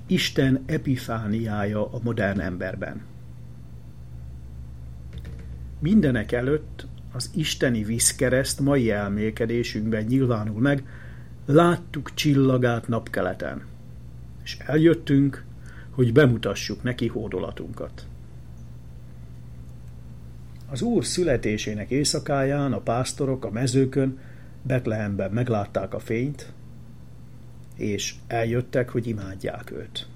Isten epifániája a modern emberben. Mindenek előtt az isteni vízkereszt mai elmélkedésünkben nyilvánul meg, láttuk csillagát napkeleten, és eljöttünk, hogy bemutassuk neki hódolatunkat. Az Úr születésének éjszakáján a pásztorok a mezőkön Betlehemben meglátták a fényt, és eljöttek, hogy imádják őt.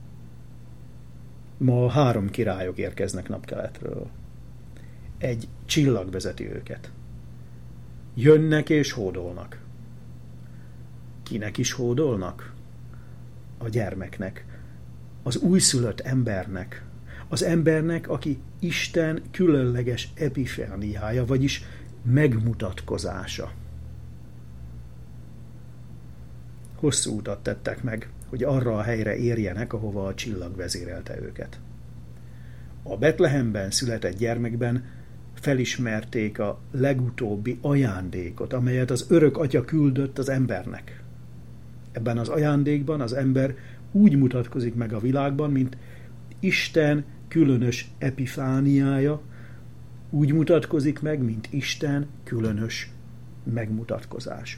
Ma 3 királyok érkeznek napkeletről. Egy csillag vezeti őket. Jönnek és hódolnak. Kinek is hódolnak? A gyermeknek, az újszülött embernek, az embernek, aki Isten különleges epifániája, vagyis megmutatkozása. Hosszú utat tettek meg, hogy arra a helyre érjenek, ahova a csillag vezérelte őket. A Betlehemben született gyermekben felismerték a legutóbbi ajándékot, amelyet az örök Atya küldött az embernek. Ebben az ajándékban az ember úgy mutatkozik meg a világban, mint Isten különös epifániája, úgy mutatkozik meg, mint Isten különös megmutatkozása.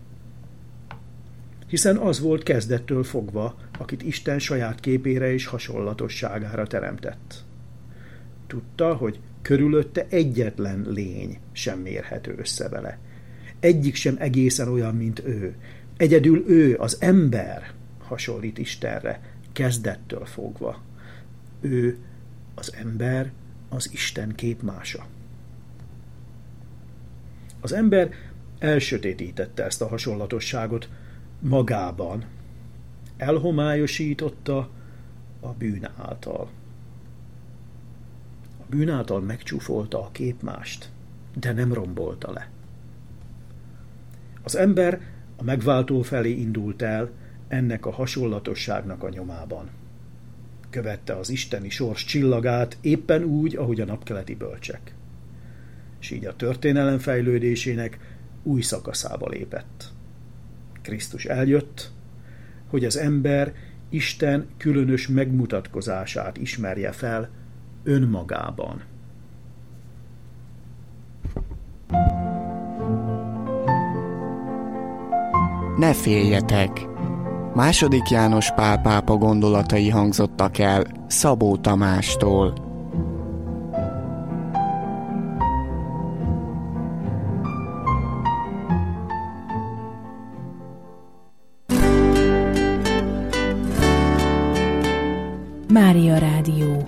Hiszen az volt kezdettől fogva, akit Isten saját képére és hasonlatosságára teremtett. Tudta, hogy körülötte egyetlen lény sem mérhető össze vele. Egyik sem egészen olyan, mint ő. Egyedül ő, az ember hasonlít Istenre, kezdettől fogva. Ő, az ember, az Isten képmása. Az ember elsötétítette ezt a hasonlatosságot magában. Elhomályosította a bűn által. A bűn által megcsúfolta a képmást, de nem rombolta le. Az ember a megváltó felé indult el ennek a hasonlatosságnak a nyomában. Követte az isteni sors csillagát éppen úgy, ahogy a napkeleti bölcsek. És így a történelem fejlődésének új szakaszába lépett. Krisztus eljött, hogy az ember Isten különös megmutatkozását ismerje fel önmagában. Ne féljetek! II. János Pál pápa gondolatai hangzottak el Szabó Tamástól. Mária Rádió.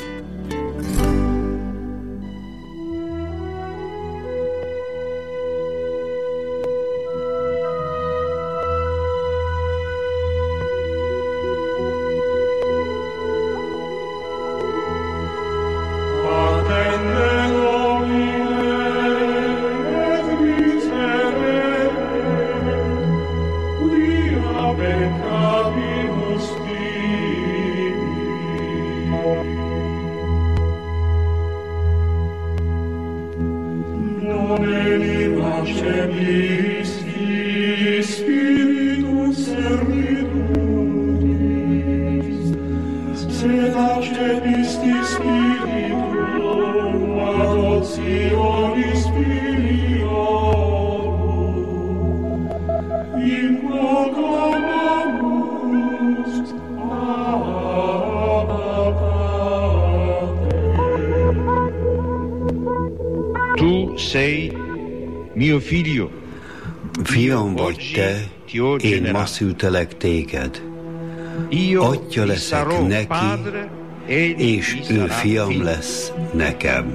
Tu sei mio figlio. Fiam vagy te, én ma szültelek téged. Atya leszek neki, és ő fiam lesz nekem.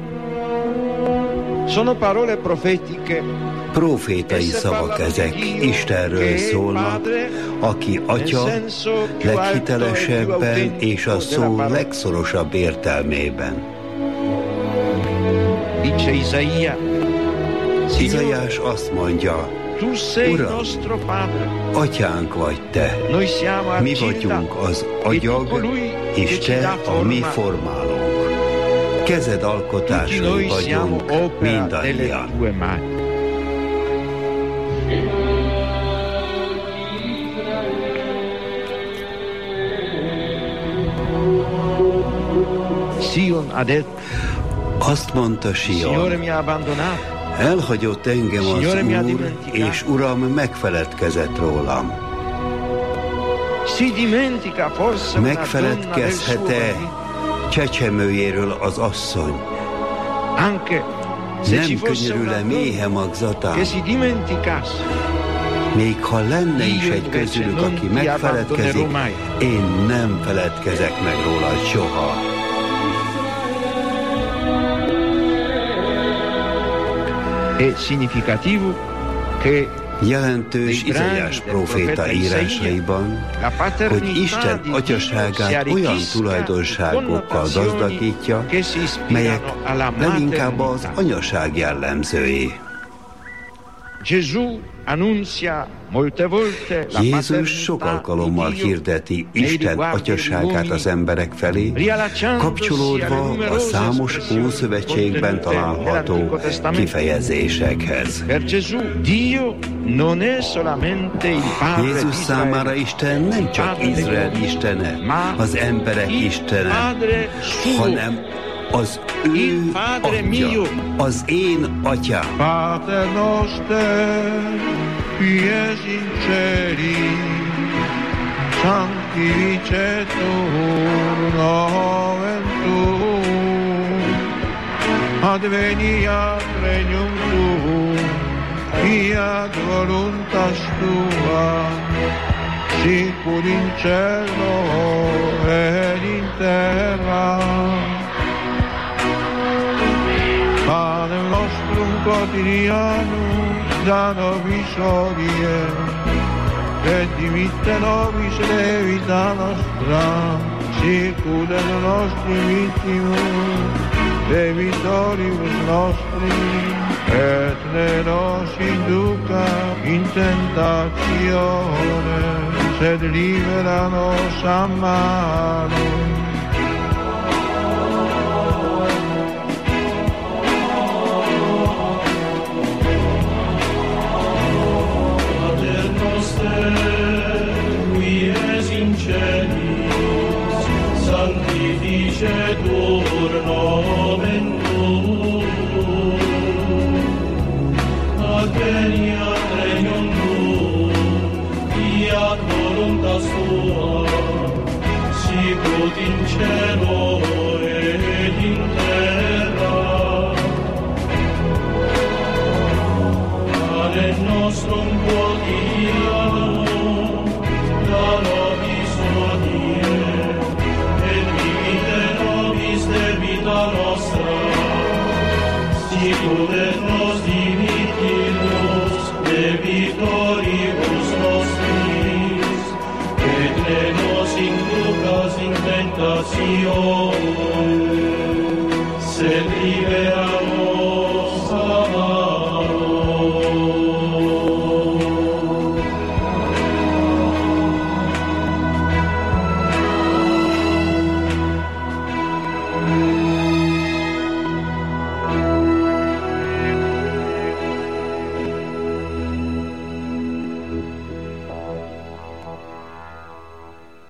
Sono parole profetiche. Profétai szavak ezek, Istenről szólnak, aki Atya leghitelesebben és a szó legszorosabb értelmében. Izaiás azt mondja, Uram, Atyánk vagy te, mi vagyunk az agyag, és te a mi formálónk. Kezed alkotásai vagyunk mindannyian. Sion ha detto, Azt mondta Signore Sion, mi ha abbandonato, elhagyott engem az Signore mi ha Úr, dimenticato. és Uram megfeledkezett rólam. Si dimentica forse una donna del suo Megfeledkezhet-e marito? csecsemőjéről az asszony? Anche se ci Nem fosse una könyörül-e méhe donna magzatán? che si dimenticasse, Még ha lenne is Io egy invece közülük, non aki ti megfeledkezik, abbandonerò mai. én nem feledkezek meg rólad soha. è significativo che Jelentős Izaiás próféta írásaiban, hogy Isten atyaságát olyan tulajdonságokkal gazdagítja, melyek leginkább az anyaság jellemzői. Jézus sok alkalommal hirdeti Isten atyaságát az emberek felé, kapcsolódva a számos Ószövetségben található kifejezésekhez. Jézus számára Isten nem csak Izrael istene, az emberek istene, hanem az ő atya, az én atyám. Pater noster, qui es in celi, sanctificetur nomen tuum, adveniat regnum tuum, fiat voluntas tua, sicur in cielo ed in terra. Panem nostrum quotidianum da nobis hodie, et dimitte nobis debita nostra, sicut et nostrum vittimus debitoribus nostris, et ne nos induca in tentatione, sed libera nos a malo. Sanctificetur nomen tuum, adveniat regnum tuum, fiat voluntas tua, sicut in cielo ed in terra. Panem nostrum quotidianum da nobis hodie, debita nostra, sicut et nos dimittimus debitoribus nostris, et ne nos inducas in tentationem,